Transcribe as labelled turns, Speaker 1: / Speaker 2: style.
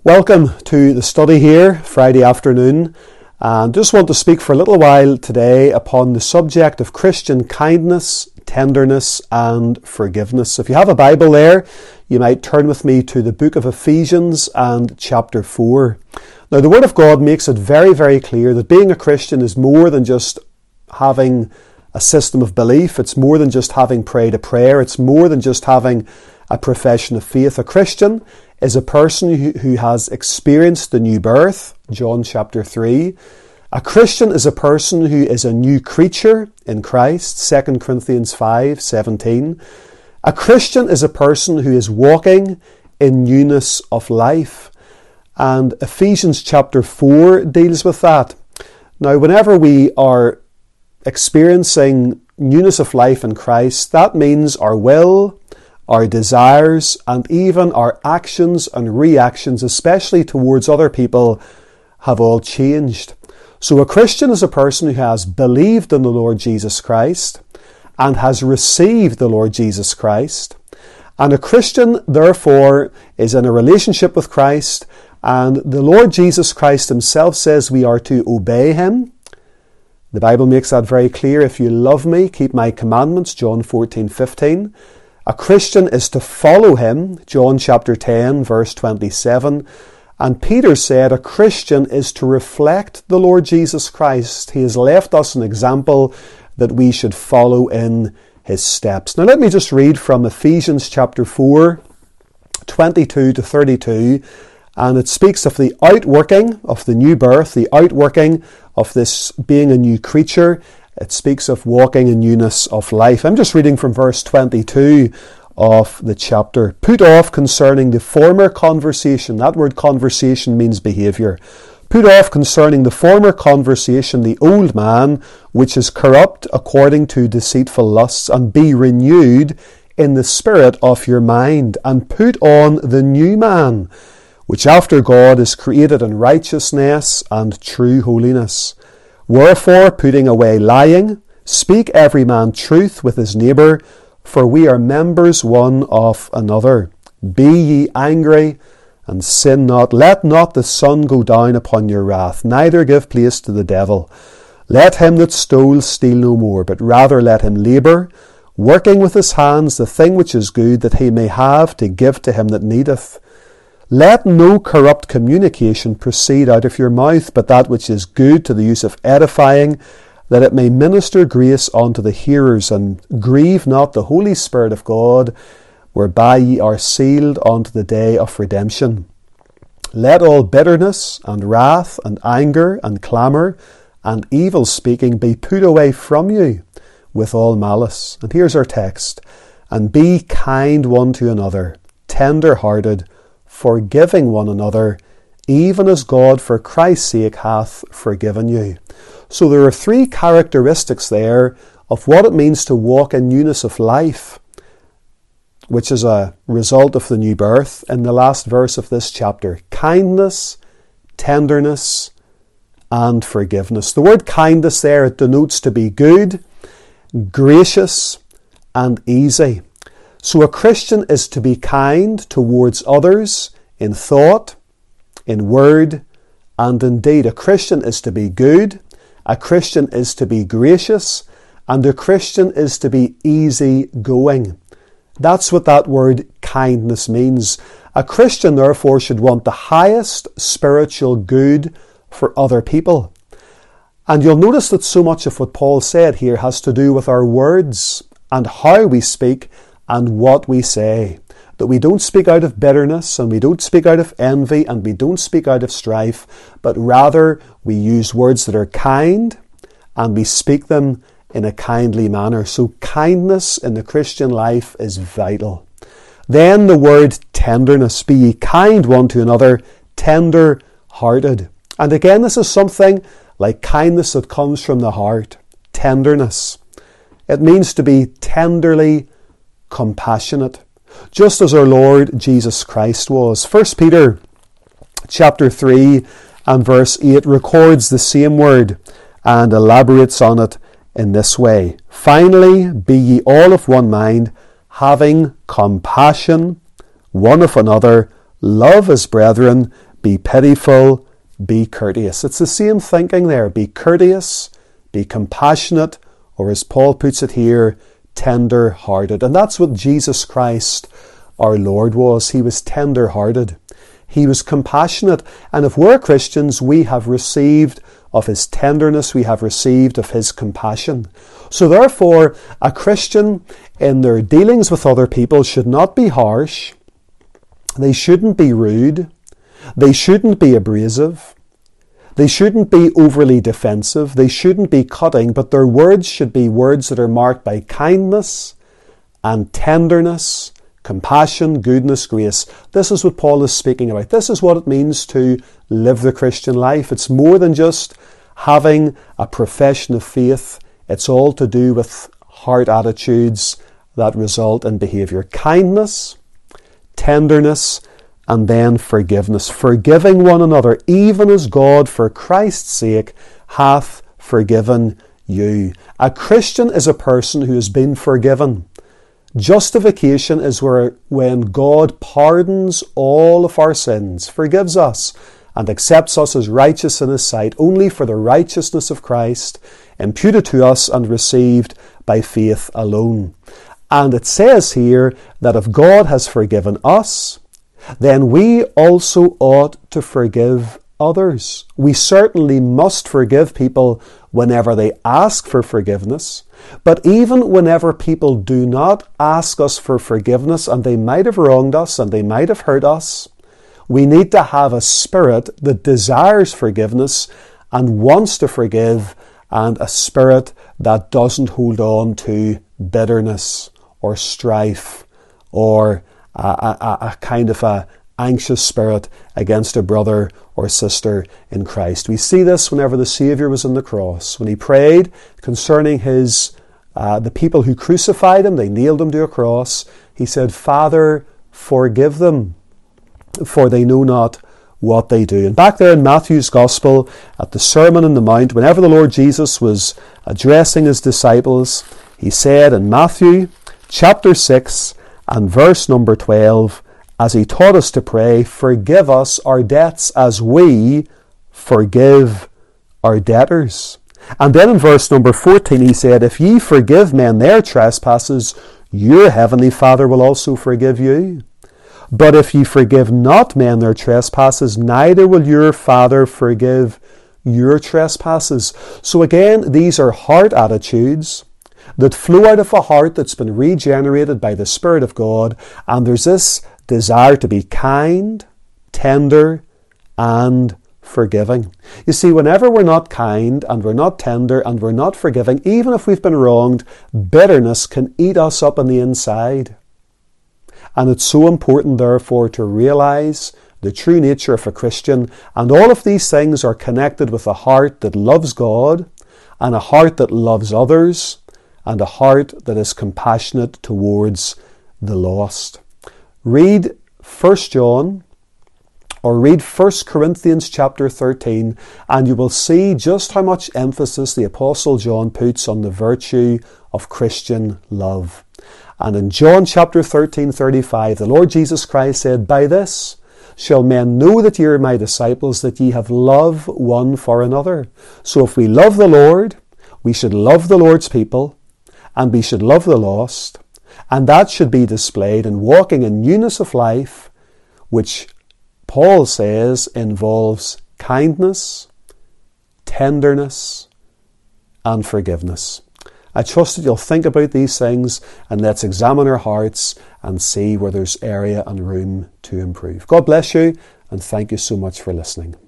Speaker 1: Welcome to the study here, Friday afternoon, and just want to speak for a little while today upon the subject of Christian kindness, tenderness and forgiveness. If you have a Bible there, you might turn with me to the book of Ephesians and chapter 4. Now, the Word of God makes it very, very clear that being a Christian is more than just having a system of belief. It's more than just having prayed a prayer. It's more than just having a profession of faith. A Christian is a person who has experienced the new birth, John chapter 3. A Christian is a person who is a new creature in Christ, 2 Corinthians 5:17. A Christian is a person who is walking in newness of life. And Ephesians chapter 4 deals with that. Now, whenever we are experiencing newness of life in Christ, that means our will, our desires, and even our actions and reactions, especially towards other people, have all changed. So a Christian is a person who has believed in the Lord Jesus Christ and has received the Lord Jesus Christ. And a Christian, therefore, is in a relationship with Christ, and the Lord Jesus Christ himself says we are to obey him. The Bible makes that very clear. If you love me, keep my commandments, John 14:15. A Christian is to follow him, John chapter 10, verse 27. And Peter said a Christian is to reflect the Lord Jesus Christ. He has left us an example that we should follow in his steps. Now let me just read from Ephesians chapter 4, 22 to 32. And it speaks of the outworking of the new birth, the outworking of this being a new creature. It speaks of walking in newness of life. I'm just reading from verse 22 of the chapter. Put off concerning the former conversation. That word conversation means behaviour. Put off concerning the former conversation the old man, which is corrupt according to deceitful lusts, and be renewed in the spirit of your mind, and put on the new man, which after God is created in righteousness and true holiness. Wherefore, putting away lying, speak every man truth with his neighbour, for we are members one of another. Be ye angry, and sin not. Let not the sun go down upon your wrath, neither give place to the devil. Let him that stole steal no more, but rather let him labour, working with his hands the thing which is good, that he may have to give to him that needeth. Let no corrupt communication proceed out of your mouth, but that which is good to the use of edifying, that it may minister grace unto the hearers. And grieve not the Holy Spirit of God, whereby ye are sealed unto the day of redemption. Let all bitterness and wrath and anger and clamour and evil speaking be put away from you with all malice. And here's our text. And be kind one to another, tender-hearted, forgiving one another, even as God for Christ's sake hath forgiven you. So there are three characteristics there of what it means to walk in newness of life, which is a result of the new birth in the last verse of this chapter. Kindness, tenderness, and forgiveness. The word kindness there, it denotes to be good, gracious, and easy. So a Christian is to be kind towards others in thought, in word, and in deed. A Christian is to be good, a Christian is to be gracious, and a Christian is to be easygoing. That's what that word kindness means. A Christian, therefore, should want the highest spiritual good for other people. And you'll notice that so much of what Paul said here has to do with our words and how we speak and what we say. That we don't speak out of bitterness, and we don't speak out of envy, and we don't speak out of strife, but rather we use words that are kind, and we speak them in a kindly manner. So kindness in the Christian life is vital. Then the word tenderness. Be ye kind one to another, tender-hearted. And again, this is something like kindness that comes from the heart. Tenderness. It means to be tenderly compassionate, just as our Lord Jesus Christ was. 1 Peter chapter 3 and verse 8 records the same word and elaborates on it in this way. Finally, be ye all of one mind, having compassion one of another, love as brethren, be pitiful, be courteous. It's the same thinking there. Be courteous, be compassionate, or as Paul puts it here, tender-hearted. And that's what Jesus Christ, our Lord, was. He was tender-hearted. He was compassionate. And if we're Christians, we have received of his tenderness, we have received of his compassion. So therefore, a Christian in their dealings with other people should not be harsh. They shouldn't be rude. They shouldn't be abrasive. They shouldn't be overly defensive. They shouldn't be cutting, but their words should be words that are marked by kindness and tenderness, compassion, goodness, grace. This is what Paul is speaking about. This is what it means to live the Christian life. It's more than just having a profession of faith. It's all to do with heart attitudes that result in behaviour. Kindness, tenderness, and then forgiveness. Forgiving one another, even as God, for Christ's sake, hath forgiven you. A Christian is a person who has been forgiven. Justification is when God pardons all of our sins, forgives us, and accepts us as righteous in his sight, only for the righteousness of Christ, imputed to us and received by faith alone. And it says here that if God has forgiven us, then we also ought to forgive others. We certainly must forgive people whenever they ask for forgiveness. But even whenever people do not ask us for forgiveness, and they might have wronged us and they might have hurt us, we need to have a spirit that desires forgiveness and wants to forgive, and a spirit that doesn't hold on to bitterness or strife or a kind of a anxious spirit against a brother or sister in Christ. We see this whenever the Saviour was on the cross. When he prayed concerning the people who crucified him, they nailed him to a cross, he said, Father, forgive them, for they know not what they do. And back there in Matthew's Gospel, at the Sermon on the Mount, whenever the Lord Jesus was addressing his disciples, he said in Matthew chapter 6 and verse number 12, as he taught us to pray, forgive us our debts as we forgive our debtors. And then in verse number 14 he said, if ye forgive men their trespasses, your heavenly Father will also forgive you. But if ye forgive not men their trespasses, neither will your Father forgive your trespasses. So again, these are heart attitudes that flow out of a heart that's been regenerated by the Spirit of God, and there's this desire to be kind, tender, and forgiving. You see, whenever we're not kind, and we're not tender, and we're not forgiving, even if we've been wronged, bitterness can eat us up on the inside. And it's so important, therefore, to realise the true nature of a Christian, and all of these things are connected with a heart that loves God, and a heart that loves others, and a heart that is compassionate towards the lost. Read 1 John or read 1 Corinthians chapter 13 and you will see just how much emphasis the Apostle John puts on the virtue of Christian love. And in John chapter 13:35, the Lord Jesus Christ said, by this shall men know that ye are my disciples, that ye have love one for another. So if we love the Lord, we should love the Lord's people, and we should love the lost, and that should be displayed in walking in newness of life, which Paul says involves kindness, tenderness, and forgiveness. I trust that you'll think about these things, and let's examine our hearts and see where there's area and room to improve. God bless you, and thank you so much for listening.